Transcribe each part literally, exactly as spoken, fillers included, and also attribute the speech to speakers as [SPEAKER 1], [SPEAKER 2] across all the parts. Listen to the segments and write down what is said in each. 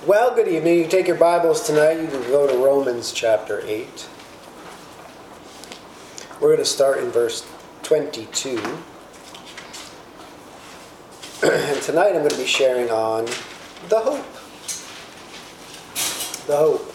[SPEAKER 1] Well, good evening. You can take your Bibles tonight. You can go to Romans chapter eight. We're going to start in verse twenty-two. And tonight I'm going to be sharing on the hope. The hope.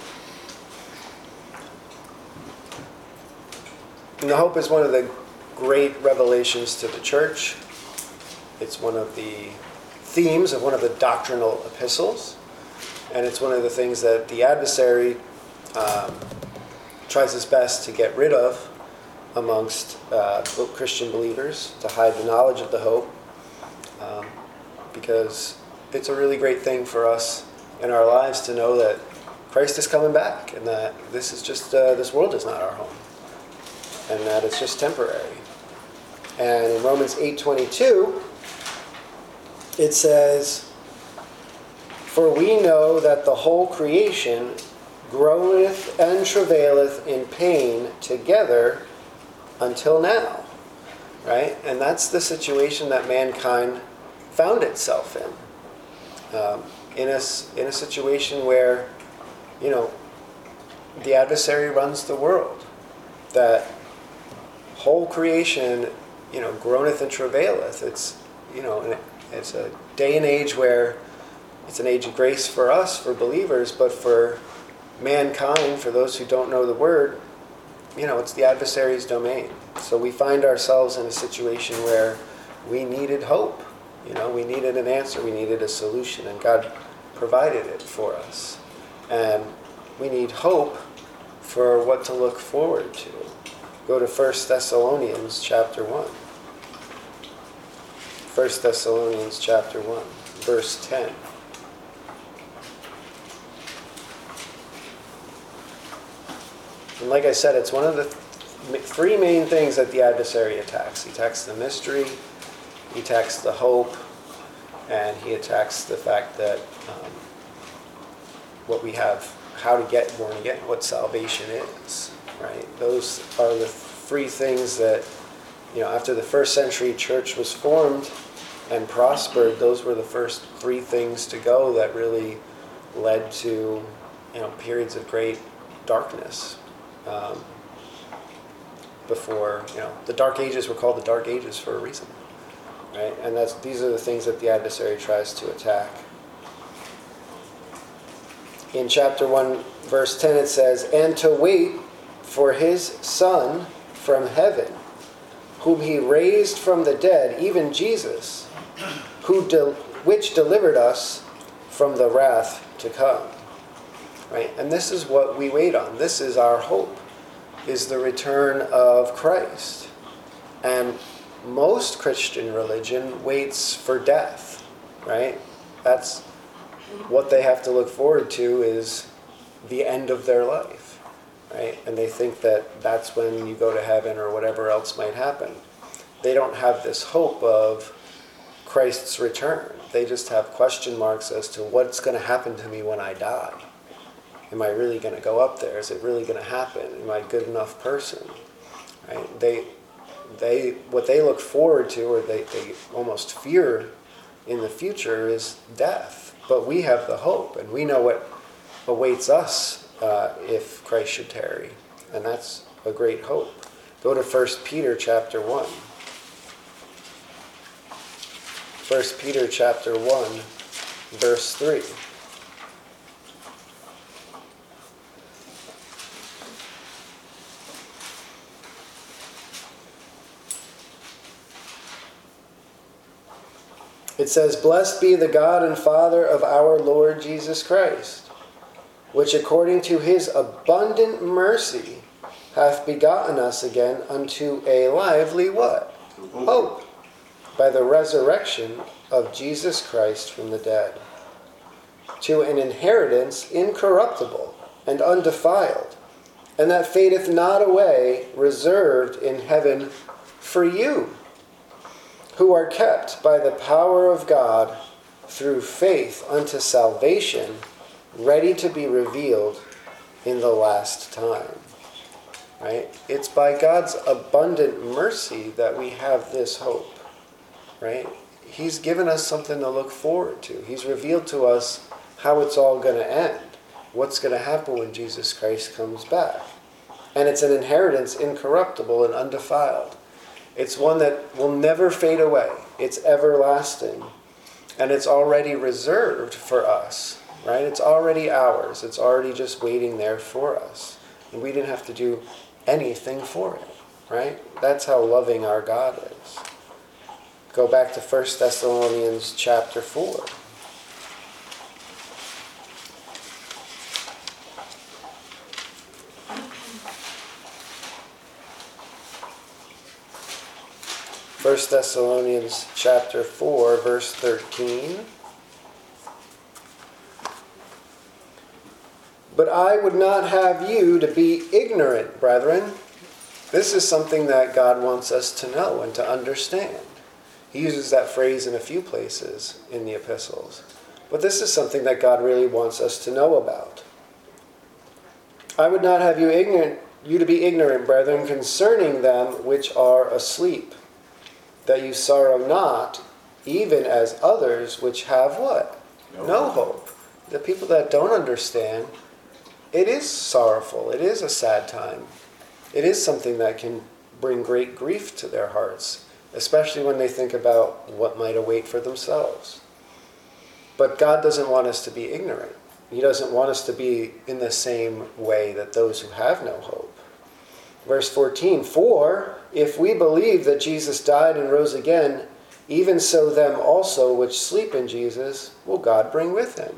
[SPEAKER 1] And the hope is one of the great revelations to the church. It's one of the themes of one of the doctrinal epistles. And it's one of the things that the adversary um, tries his best to get rid of amongst uh, Christian believers, to hide the knowledge of the hope, um, because it's a really great thing for us in our lives to know that Christ is coming back, and that this is just uh, this world is not our home, and that it's just temporary. And in Romans eight twenty-two, it says, "For we know that the whole creation groaneth and travaileth in pain together until now." Right? And that's the situation that mankind found itself in. Um, in, a, in a situation where, you know, the adversary runs the world. That whole creation, you know, groaneth and travaileth. It's, you know, it's a day and age where it's an age of grace for us, for believers, but for mankind, for those who don't know the word, you know, it's the adversary's domain. So we find ourselves in a situation where we needed hope. You know, we needed an answer, we needed a solution, and God provided it for us. And we need hope for what to look forward to. Go to First Thessalonians chapter one. First Thessalonians chapter one, verse ten. And like I said, it's one of the th- three main things that the adversary attacks. He attacks the mystery, he attacks the hope, and he attacks the fact that um, what we have, how to get born again, what salvation is, right? Those are the three things that, you know, after the first century church was formed and prospered, those were the first three things to go that really led to, you know, periods of great darkness. Um, before, you know, the Dark Ages were called the Dark Ages for a reason, right? And that's these are the things that the adversary tries to attack. In chapter one, verse ten, it says, "And to wait for his Son from heaven, whom he raised from the dead, even Jesus, who de- which delivered us from the wrath to come." Right? And this is what we wait on. This is our hope, is the return of Christ. And most Christian religion waits for death, right? That's what they have to look forward to, is the end of their life, right? And they think that that's when you go to heaven or whatever else might happen. They don't have this hope of Christ's return. They just have question marks as to what's going to happen to me when I die. Am I really going to go up there? Is it really going to happen? Am I a good enough person? Right? They, they, what they look forward to, or they, they almost fear in the future, is death. But we have the hope, and we know what awaits us uh, if Christ should tarry, and that's a great hope. Go to First Peter chapter one. First Peter chapter one, verse three. It says, "Blessed be the God and Father of our Lord Jesus Christ, which according to his abundant mercy hath begotten us again unto a lively" what? Hope. "By the resurrection of Jesus Christ from the dead, to an inheritance incorruptible and undefiled, and that fadeth not away, reserved in heaven for you, who are kept by the power of God through faith unto salvation, ready to be revealed in the last time." Right? It's by God's abundant mercy that we have this hope. Right? He's given us something to look forward to. He's revealed to us how it's all going to end, what's going to happen when Jesus Christ comes back. And it's an inheritance incorruptible and undefiled. It's one that will never fade away. It's everlasting. And it's already reserved for us, right? It's already ours. It's already just waiting there for us. And we didn't have to do anything for it, right? That's how loving our God is. Go back to First Thessalonians chapter four. First Thessalonians chapter four, verse thirteen. But I would not have you to be ignorant, brethren. This is something that God wants us to know and to understand. He uses that phrase in a few places in the epistles. But this is something that God really wants us to know about. I would not have you ignorant, you to be ignorant, brethren, concerning them which are asleep, that you sorrow not, even as others which have what? No, no hope. The people that don't understand, it is sorrowful. It is a sad time. It is something that can bring great grief to their hearts, especially when they think about what might await for themselves. But God doesn't want us to be ignorant. He doesn't want us to be in the same way that those who have no hope. Verse fourteen, for if we believe that Jesus died and rose again, even so them also which sleep in Jesus will God bring with him.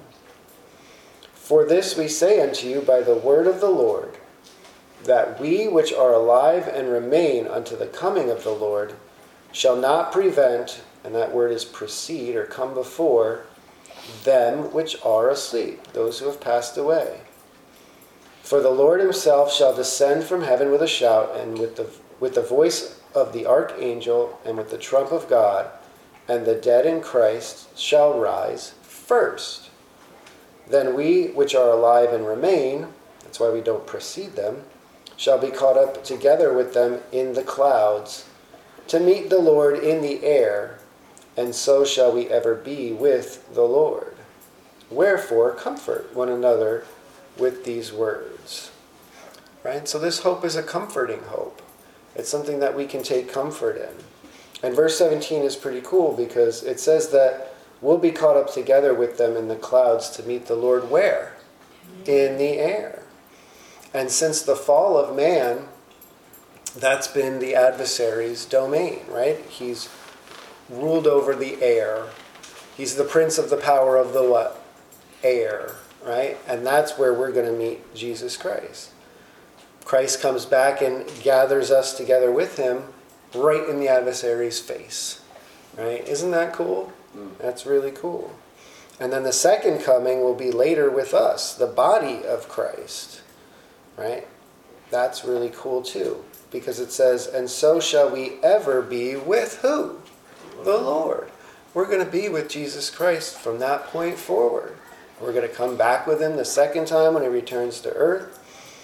[SPEAKER 1] For this we say unto you by the word of the Lord, that we which are alive and remain unto the coming of the Lord shall not prevent, and that word is precede or come before, them which are asleep, those who have passed away. For the Lord himself shall descend from heaven with a shout, and with the with the voice of the archangel, and with the trump of God, and the dead in Christ shall rise first. Then we which are alive and remain, that's why we don't precede them, shall be caught up together with them in the clouds, to meet the Lord in the air, and so shall we ever be with the Lord. Wherefore, comfort one another with these words. Right? So this hope is a comforting hope. It's something that we can take comfort in. And verse seventeen is pretty cool because it says that we'll be caught up together with them in the clouds to meet the Lord where? In the air. And since the fall of man, that's been the adversary's domain, right? He's ruled over the air. He's the prince of the power of the what? Air, right? And that's where we're going to meet Jesus Christ. Christ comes back and gathers us together with him right in the adversary's face, right? Isn't that cool? That's really cool. And then the second coming will be later with us, the body of Christ, right? That's really cool too, because it says, and so shall we ever be with who? The Lord. We're going to be with Jesus Christ from that point forward. We're going to come back with him the second time when he returns to earth,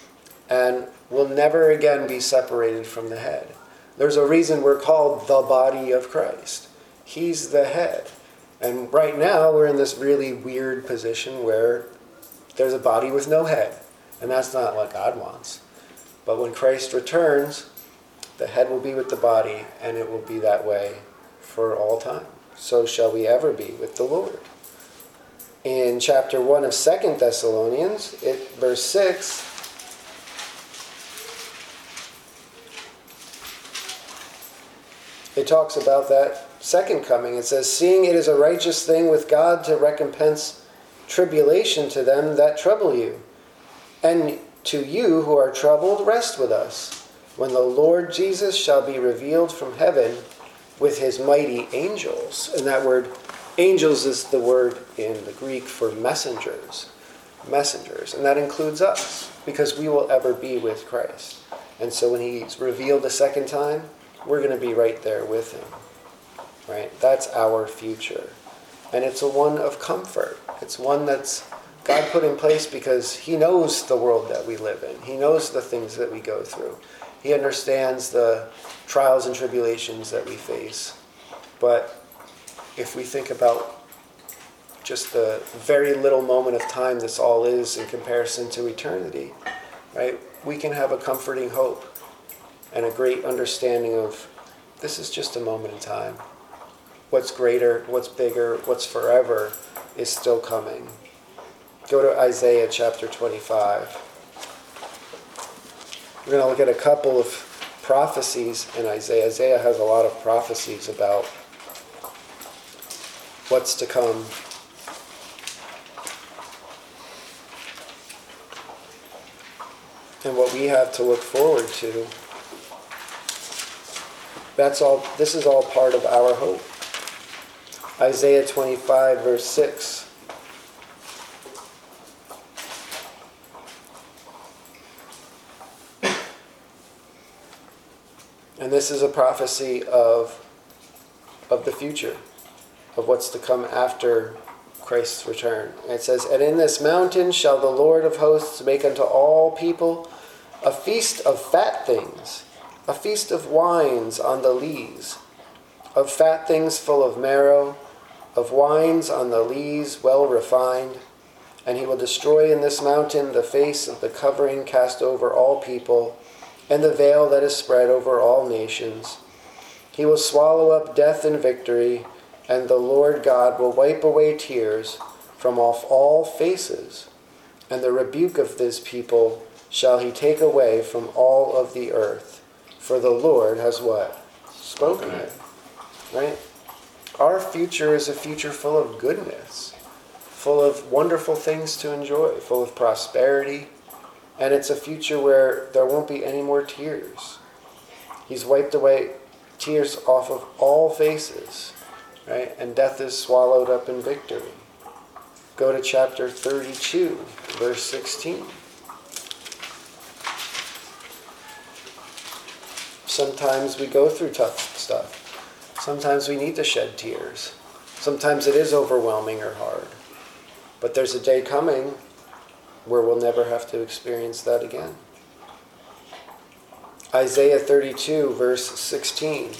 [SPEAKER 1] and we'll never again be separated from the head. There's a reason we're called the body of Christ. He's the head. And right now we're in this really weird position where there's a body with no head. And that's not what God wants. But when Christ returns, the head will be with the body, and it will be that way for all time. So shall we ever be with the Lord. In chapter one of Second Thessalonians, it, verse six, it talks about that second coming. It says, seeing it is a righteous thing with God to recompense tribulation to them that trouble you, and to you who are troubled, rest with us, when the Lord Jesus shall be revealed from heaven with his mighty angels. And that word angels is the word in the Greek for messengers. Messengers. And that includes us, because we will ever be with Christ. And so when he's revealed a second time, we're going to be right there with him. Right? That's our future. And it's a one of comfort. It's one that's God put in place because he knows the world that we live in. He knows the things that we go through. He understands the trials and tribulations that we face. But if we think about just the very little moment of time this all is in comparison to eternity, right? We can have a comforting hope and a great understanding of this is just a moment in time. What's greater, what's bigger, what's forever is still coming. Go to Isaiah chapter twenty-five. We're going to look at a couple of prophecies in Isaiah. Isaiah has a lot of prophecies about what's to come. And what we have to look forward to. That's all. This is all part of our hope. Isaiah twenty-five, verse six. And this is a prophecy of, of the future, of what's to come after Christ's return. And it says, "And in this mountain shall the Lord of hosts make unto all people a feast of fat things, a feast of wines on the lees, of fat things full of marrow, of wines on the lees well refined. And he will destroy in this mountain the face of the covering cast over all people, and the veil that is spread over all nations. He will swallow up death in victory, and the Lord God will wipe away tears from off all faces, and the rebuke of this people shall he take away from all of the earth. For the Lord has" what? Spoken it. Right? Our future is a future full of goodness, full of wonderful things to enjoy, full of prosperity, and it's a future where there won't be any more tears. He's wiped away tears off of all faces, right? And death is swallowed up in victory. Go to chapter thirty-two, verse sixteen. Sometimes we go through tough stuff. Sometimes we need to shed tears. Sometimes it is overwhelming or hard. But there's a day coming where we'll never have to experience that again. Isaiah thirty-two, verse sixteen.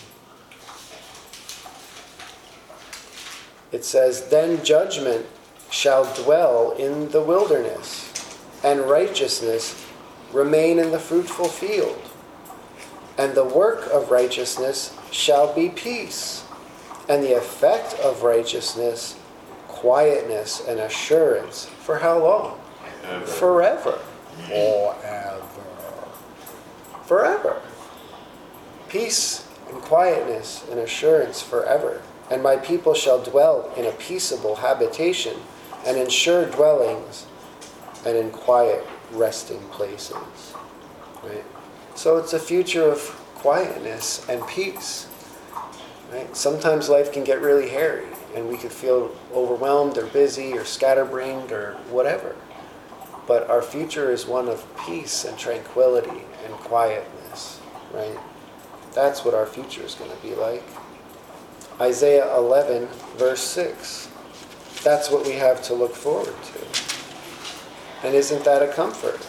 [SPEAKER 1] It says, "Then judgment shall dwell in the wilderness, and righteousness remain in the fruitful field. And the work of righteousness shall be peace, and the effect of righteousness, quietness and assurance." For how long?
[SPEAKER 2] Ever.
[SPEAKER 1] Forever. Forever. Forever. Peace and quietness and assurance forever. "And my people shall dwell in a peaceable habitation, and in sure dwellings, and in quiet resting places." Right? So it's a future of quietness and peace. Right? Sometimes life can get really hairy, and we could feel overwhelmed or busy or scatterbrained or whatever. But our future is one of peace and tranquility and quietness, right? That's what our future is going to be like. Isaiah eleven, verse six. That's what we have to look forward to. And isn't that a comfort?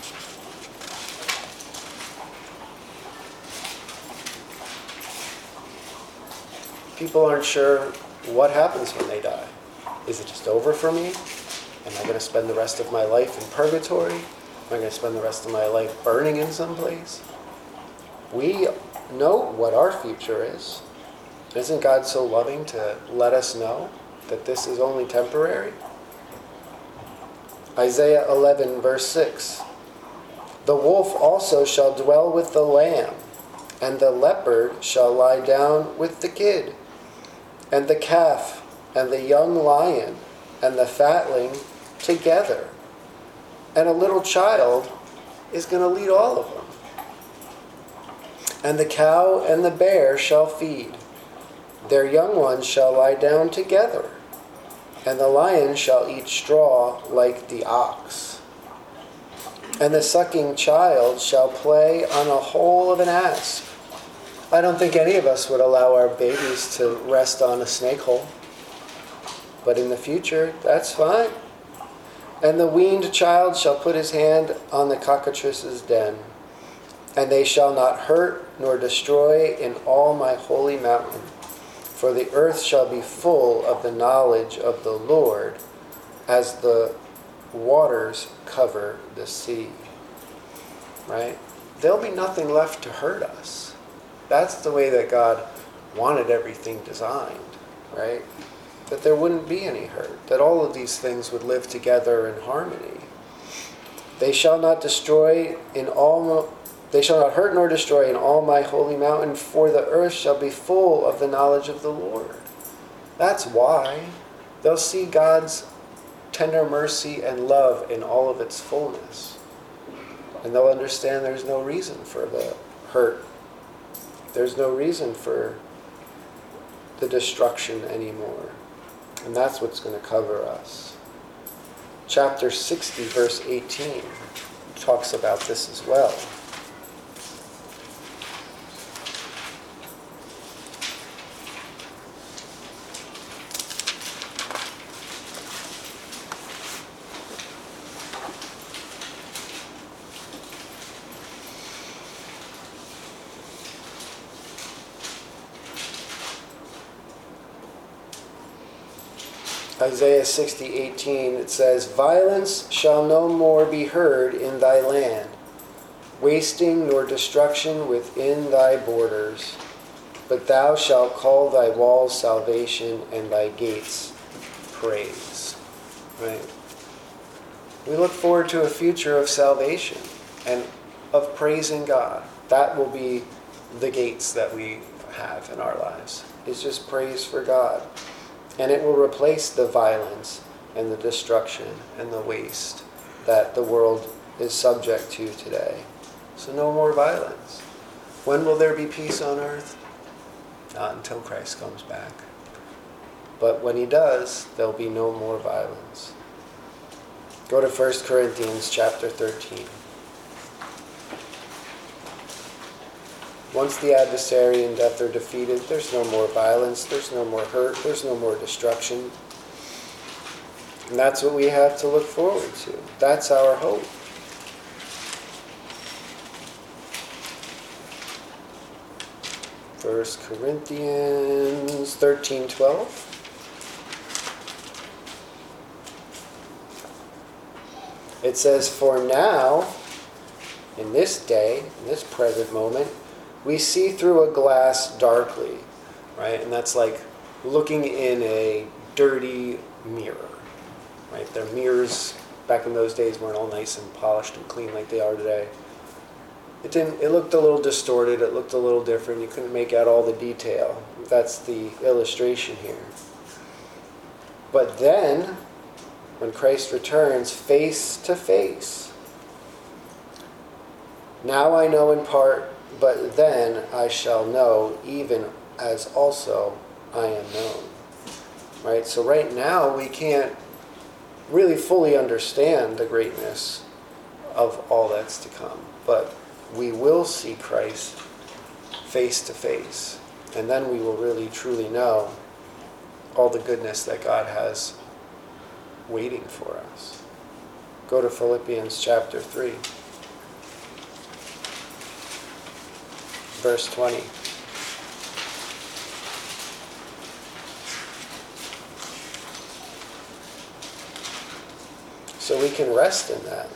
[SPEAKER 1] People aren't sure what happens when they die. Is it just over for me? Am I going to spend the rest of my life in purgatory? Am I going to spend the rest of my life burning in some place? We know what our future is. Isn't God so loving to let us know that this is only temporary? Isaiah eleven, verse six. "The wolf also shall dwell with the lamb, and the leopard shall lie down with the kid, and the calf and the young lion and the fatling together. And a little child is going to lead all of them. And the cow and the bear shall feed. Their young ones shall lie down together, and the lion shall eat straw like the ox. And the sucking child shall play on a hole of an asp." I don't think any of us would allow our babies to rest on a snake hole. But in the future, that's fine. "And the weaned child shall put his hand on the cockatrice's den, and they shall not hurt nor destroy in all my holy mountain. For the earth shall be full of the knowledge of the Lord as the waters cover the sea. Right? There'll be nothing left to hurt us. That's the way that God wanted everything designed, right? That there wouldn't be any hurt, that all of these things would live together in harmony. They shall not destroy in all they shall not hurt nor destroy in all my holy mountain, for the earth shall be full of the knowledge of the Lord. That's why they'll see God's tender mercy and love in all of its fullness. And they'll understand there's no reason for the hurt. There's no reason for the destruction anymore. And that's what's going to cover us. Chapter sixty, verse eighteen, talks about this as well. Isaiah sixty, eighteen, it says, Violence shall no more be heard in thy land, wasting nor destruction within thy borders. But thou shalt call thy walls salvation and thy gates praise. Right? We look forward to a future of salvation and of praising God. That will be the gates that we have in our lives. It's just praise for God. And it will replace the violence and the destruction and the waste that the world is subject to today. So no more violence. When will there be peace on earth? Not until Christ comes back. But when he does, there'll be no more violence. Go to First Corinthians chapter thirteen. Once the adversary and death are defeated, there's no more violence, there's no more hurt, there's no more destruction. And that's what we have to look forward to. That's our hope. First Corinthians thirteen twelve. It says, For now, in this day, in this present moment, we see through a glass darkly, right? And that's like looking in a dirty mirror, right? Their mirrors back in those days weren't all nice and polished and clean like they are today. It didn't. It looked a little distorted. It looked a little different. You couldn't make out all the detail. That's the illustration here. But then, when Christ returns face to face, now I know in part, but then I shall know, even as also I am known. Right? So right now we can't really fully understand the greatness of all that's to come. But we will see Christ face to face. And then we will really truly know all the goodness that God has waiting for us. Go to Philippians chapter three. Verse twenty. So we can rest in that.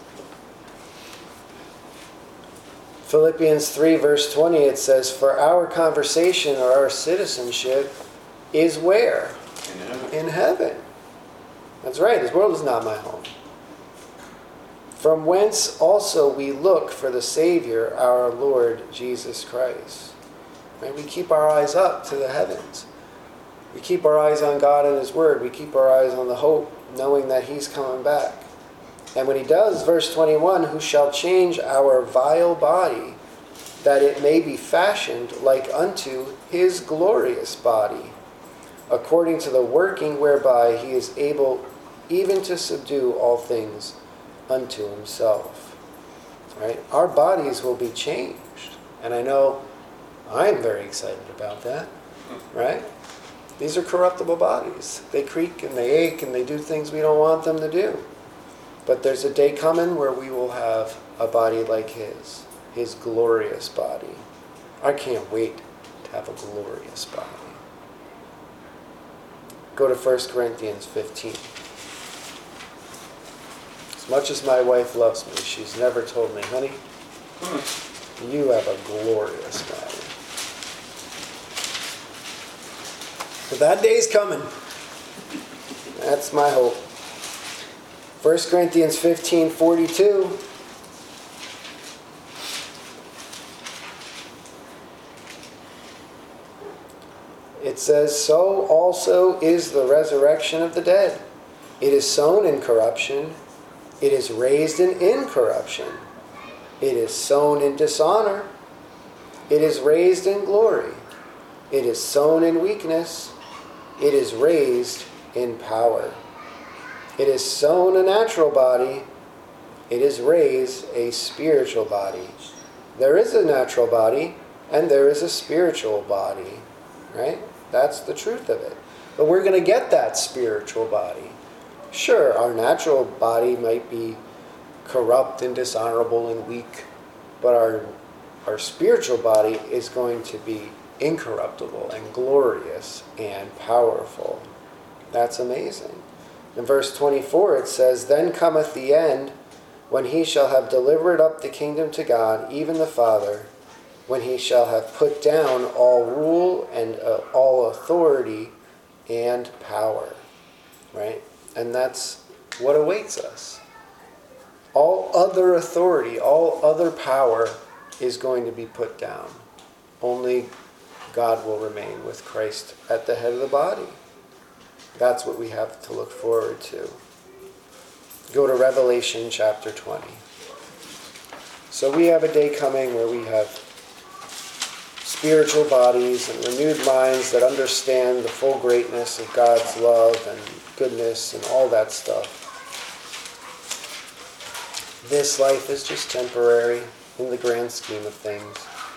[SPEAKER 1] Philippians three verse twenty, it says, For our conversation or our citizenship is where?
[SPEAKER 2] In heaven.
[SPEAKER 1] In heaven. That's right, this world is not my home. From whence also we look for the Savior, our Lord Jesus Christ. Right? We keep our eyes up to the heavens. We keep our eyes on God and His Word. We keep our eyes on the hope, knowing that He's coming back. And when He does, verse twenty-one, who shall change our vile body, that it may be fashioned like unto His glorious body, according to the working whereby He is able even to subdue all things unto Himself. Right? Our bodies will be changed. And I know I'm very excited about that. Right? These are corruptible bodies. They creak and they ache and they do things we don't want them to do. But there's a day coming where we will have a body like His. His glorious body. I can't wait to have a glorious body. Go to First Corinthians fifteen. As much as my wife loves me, she's never told me, honey, you have a glorious body. But that day's coming. That's my hope. First Corinthians fifteen forty-two. It says, so also is the resurrection of the dead. It is sown in corruption. It is raised in incorruption. It is sown in dishonor. It is raised in glory. It is sown in weakness. It is raised in power. It is sown a natural body. It is raised a spiritual body. There is a natural body and there is a spiritual body. Right? That's the truth of it. But we're going to get that spiritual body. Sure, our natural body might be corrupt and dishonorable and weak, but our our spiritual body is going to be incorruptible and glorious and powerful. That's amazing. In verse twenty-four it says, then cometh the end, when he shall have delivered up the kingdom to God, even the Father, when he shall have put down all rule and uh, all authority and power. Right? And that's what awaits us. All other authority, all other power is going to be put down. Only God will remain with Christ at the head of the body. That's what we have to look forward to. Go to Revelation chapter twenty. So we have a day coming where we have spiritual bodies and renewed minds that understand the full greatness of God's love and goodness and all that stuff. This life is just temporary in the grand scheme of things.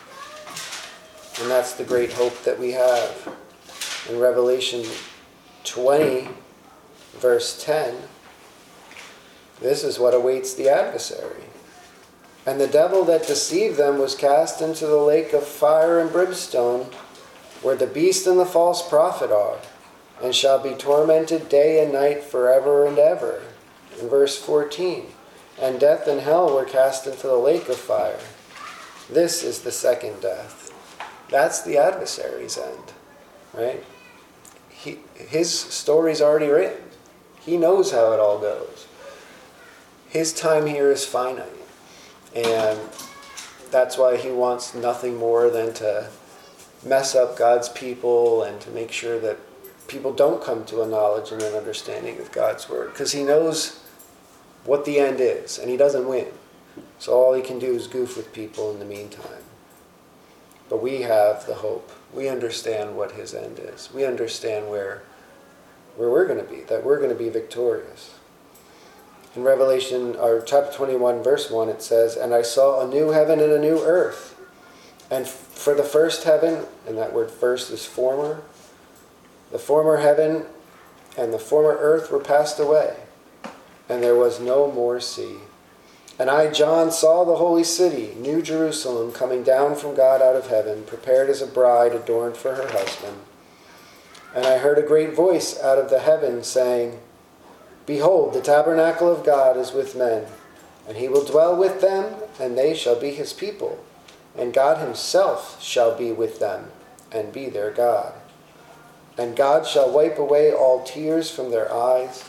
[SPEAKER 1] And that's the great hope that we have. In Revelation twenty, verse ten, this is what awaits the adversary. And the devil that deceived them was cast into the lake of fire and brimstone, where the beast and the false prophet are, and shall be tormented day and night forever and ever. In verse fourteen, and death and hell were cast into the lake of fire. This is the second death. That's the adversary's end, right? He, his story's already written. He knows how it all goes. His time here is finite. And that's why he wants nothing more than to mess up God's people and to make sure that people don't come to a knowledge and an understanding of God's word. Because he knows what the end is, and he doesn't win. So all he can do is goof with people in the meantime. But we have the hope. We understand what his end is. We understand where, where we're going to be, that we're going to be victorious. In Revelation, or chapter twenty-one, verse one, it says, and I saw a new heaven and a new earth. And for the first heaven, and that word first is former, the former heaven and the former earth were passed away, and there was no more sea. And I, John, saw the holy city, New Jerusalem, coming down from God out of heaven, prepared as a bride adorned for her husband. And I heard a great voice out of the heaven saying, behold, the tabernacle of God is with men, and he will dwell with them, and they shall be his people. And God himself shall be with them, and be their God. And God shall wipe away all tears from their eyes,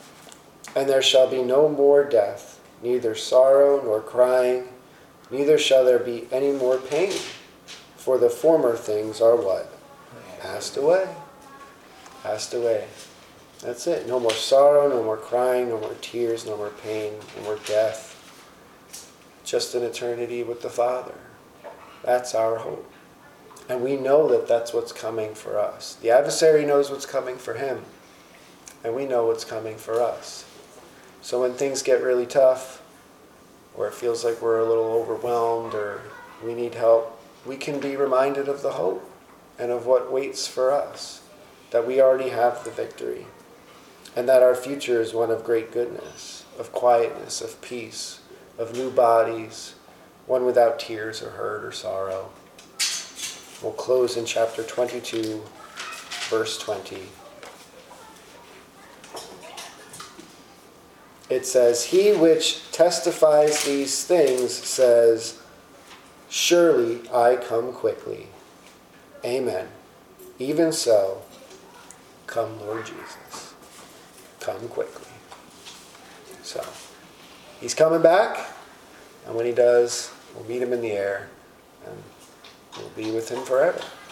[SPEAKER 1] and there shall be no more death, neither sorrow nor crying, neither shall there be any more pain. For the former things are what? Passed away. Passed away. That's it. No more sorrow, no more crying, no more tears, no more pain, no more death. Just an eternity with the Father. That's our hope. And we know that that's what's coming for us. The adversary knows what's coming for him. And we know what's coming for us. So when things get really tough, or it feels like we're a little overwhelmed, or we need help, we can be reminded of the hope and of what waits for us. That we already have the victory. And that our future is one of great goodness, of quietness, of peace, of new bodies, one without tears or hurt or sorrow. We'll close in chapter twenty-two, verse twenty. it says, "He which testifies these things says, surely I come quickly. Amen. Even so, come Lord Jesus. Come quickly." So, he's coming back, and when he does, we'll meet him in the air, and we'll be with him forever.